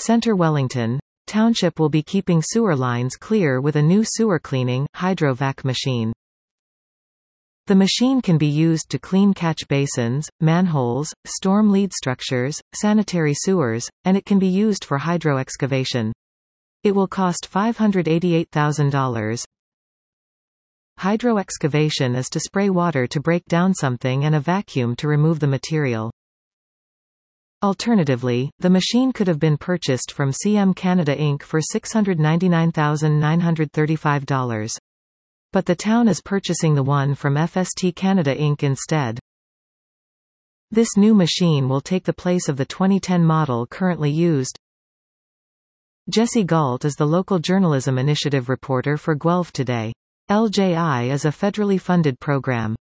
Centre Wellington. Township will be keeping sewer lines clear with a new sewer cleaning, hydrovac machine. The machine can be used to clean catch basins, manholes, storm lead structures, sanitary sewers, and it can be used for hydro-excavation. It will cost $588,000. Hydro-excavation is to spray water to break down something and a vacuum to remove the material. Alternatively, the machine could have been purchased from CM Canada Inc. for $699,935. But the town is purchasing the one from FST Canada Inc. instead. This new machine will take the place of the 2010 model currently used. Jesse Galt is the local journalism initiative reporter for Guelph Today. LJI is a federally funded program.